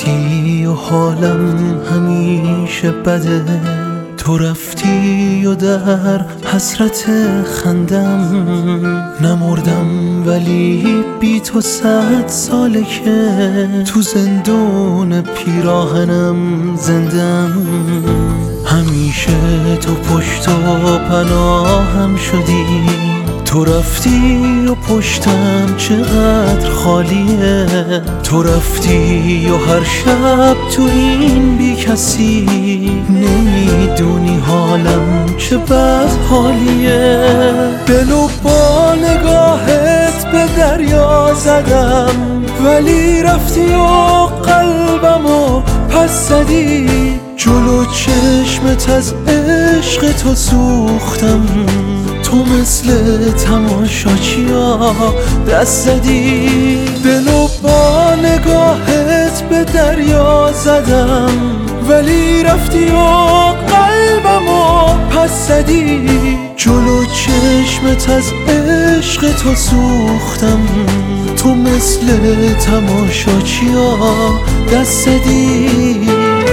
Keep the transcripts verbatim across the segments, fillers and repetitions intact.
رفتی و حالم همیشه بده، تو رفتی و در حسرت خندم نمردم، ولی بی تو صد ساله که تو زندون پیراهنم زندم. همیشه تو پشت و پناهم شدی، تو رفتی و پشتم چقدر خالیه، تو رفتی و هر شب تو این بی کسی نمیدونی حالم چه بد حالیه. دلو با نگاهت به دریا زدم، ولی رفتی و قلبمو پس زدی، جلو چشمت از عشق تو سوختم، تو مثل تماشاچیا دست زدی. دلو با نگاهت به دریا زدم، ولی رفتی و قلبمو پس زدی، جلو چشمت از عشق تو سوختم، تو مثل تماشاچیا دست زدی.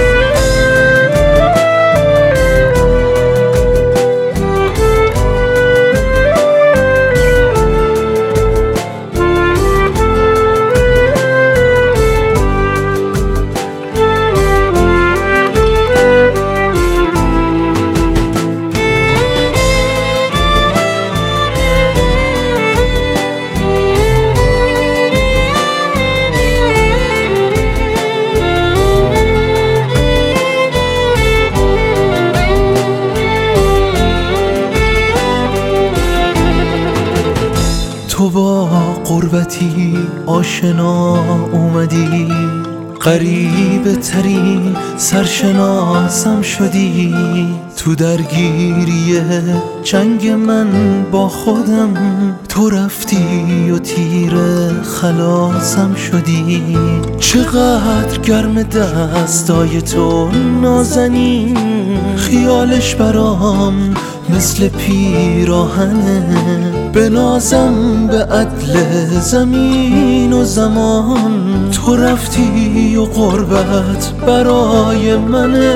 تو با غربتی آشنا اومدی، غریبه ترین سرشناسم شدی، تو درگیری جنگ من با خودم تو رفتی و تیر خلاصم شدی. چقدر گرم دستای تو نازنین، خیالش برام مثل پیراهنه، بنازم به عدل زمین و زمان، تو رفتی و غربت برای منه.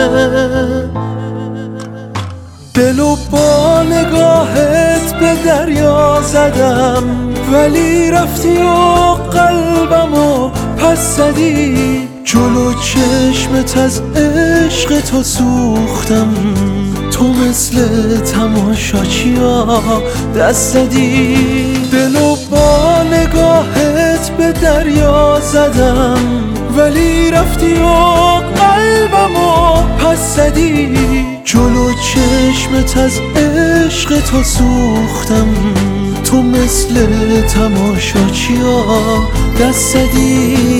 دلو با نگاهت به دریا زدم، ولی رفتی و قلبمو پس زدی، جلو چشمت از عشق تو سوختم، تو مثل تماشاچیا دست زدی. دلو با نگاهت به دریا زدم، ولی رفتی و قلبمو پس زدی، جلو چشمت از عشق تو سوختم، تو مثل تماشاچیا دست زدی.